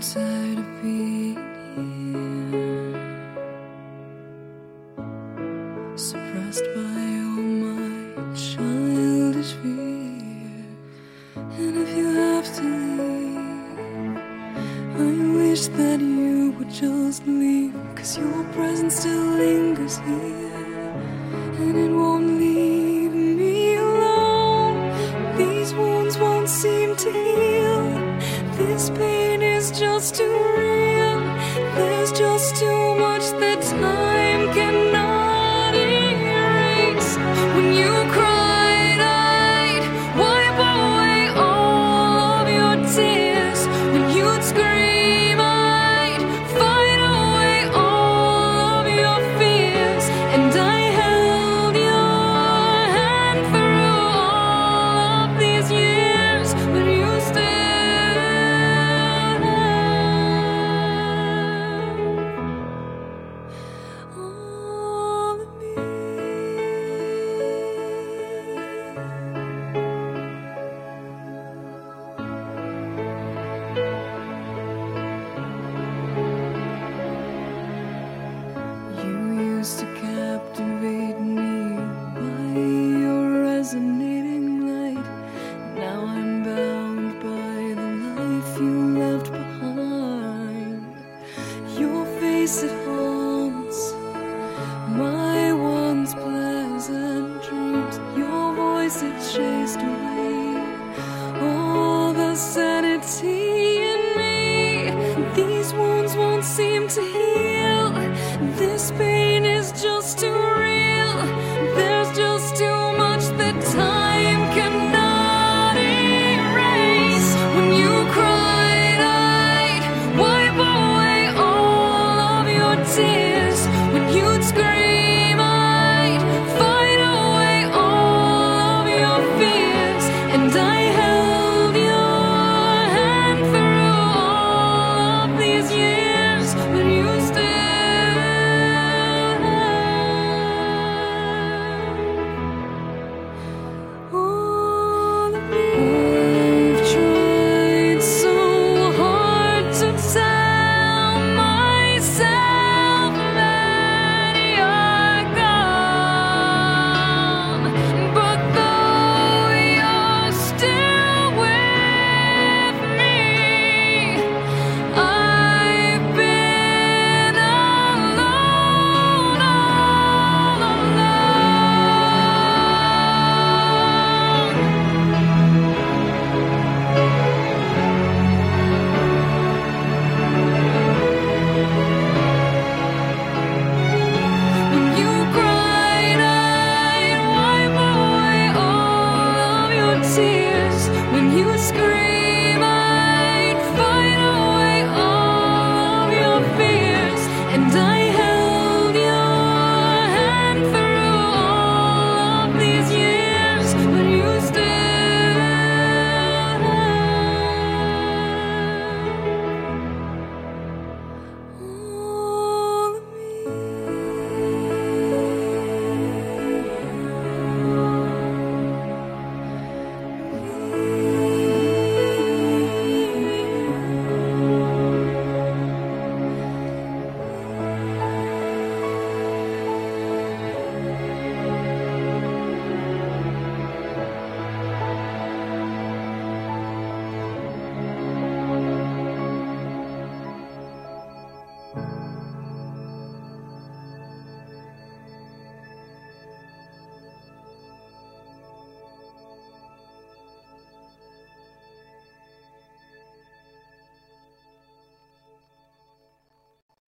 tired of being here, suppressed by all my childish fear. And if you have to leave, I wish that you would just leave, 'cause your presence still lingers here, and it won't leave me alone. These wounds won't seem to heal. This pain is just too real. There's just too much that time cannot erase. When you cried, I'd wipe away all of your tears. When you'd scream, I'd fight away all of your fears. And I held your hand through all of these years, but you still all of me. You used to captivate me by your resonating light. Now I'm bound by the life you left behind. Your face, it haunts my once pleasant dreams. Your voice, it chased away all the sanity in me. These wounds won't seem to heal. This pain is just too